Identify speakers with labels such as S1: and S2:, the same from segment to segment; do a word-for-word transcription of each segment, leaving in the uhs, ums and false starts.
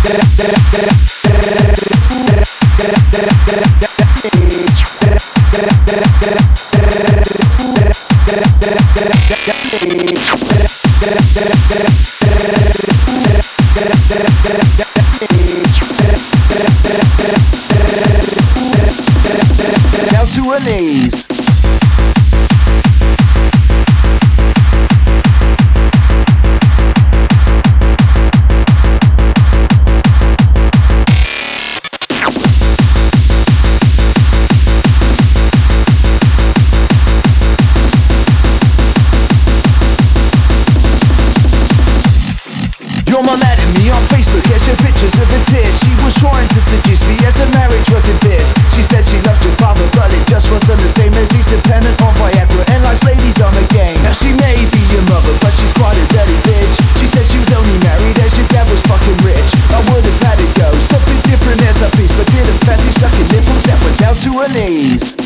S1: Down to her knees. Your mum added me on Facebook, yeah, showed pictures of her tears. She was trying to seduce me as a marriage was in bliss. She said she loved your father, but it just wasn't the same as he's dependent on Viagra and likes ladies on the game. Now she may be your mother, but she's quite a dirty bitch. She said she was only married as your dad was fucking rich. I would have had it go, something different as a piece, but didn't fancy sucking nipples that went down to her knees.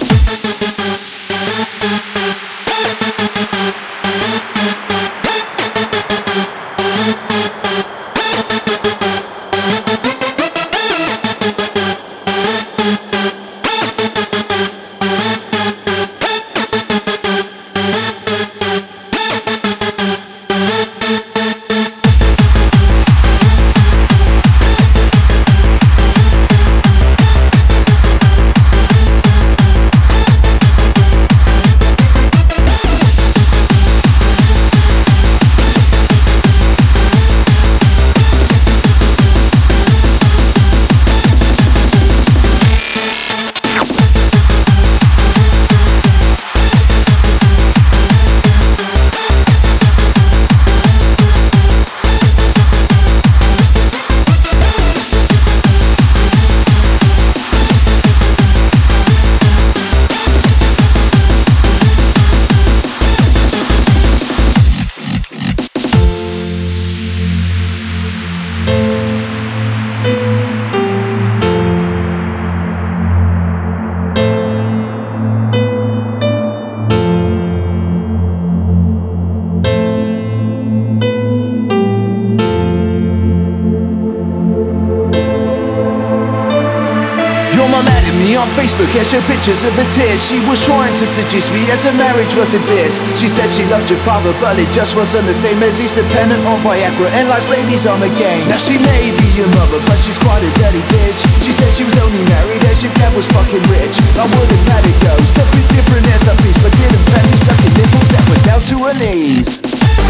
S1: On Facebook, yeah, showed pictures of her tears. She was trying to seduce me as her marriage was in bliss. She said she loved your father, but it just wasn't the same as he's dependent on Viagra and likes ladies on the game. Now she may be your mother, but she's quite a dirty bitch. She said she was only married as your dad was fucking rich. I would have had it go, something different as a piece, but didn't fancy sucking nipples that went down to her knees.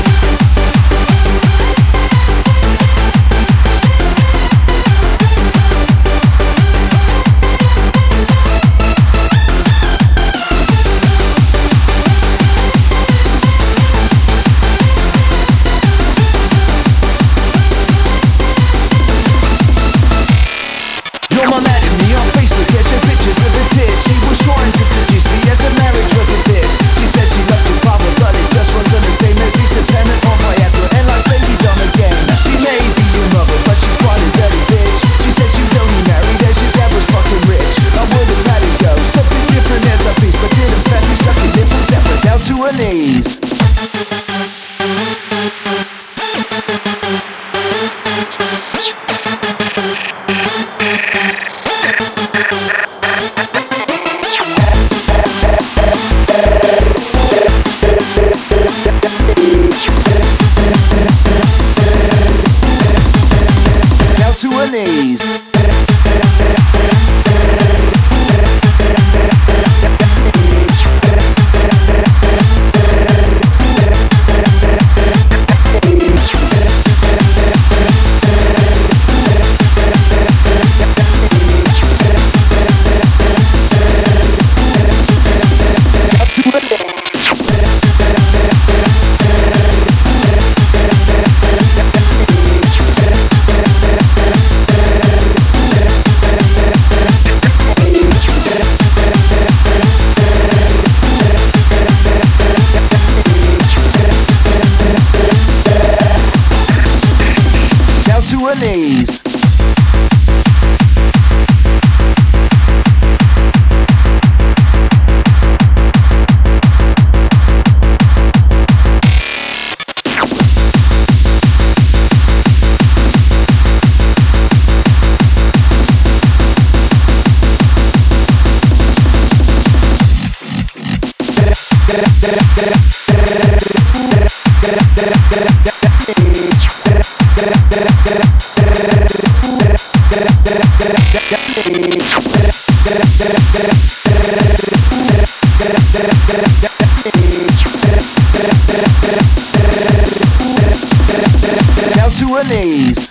S1: Knees. Down to her knees. Knees. Mondays.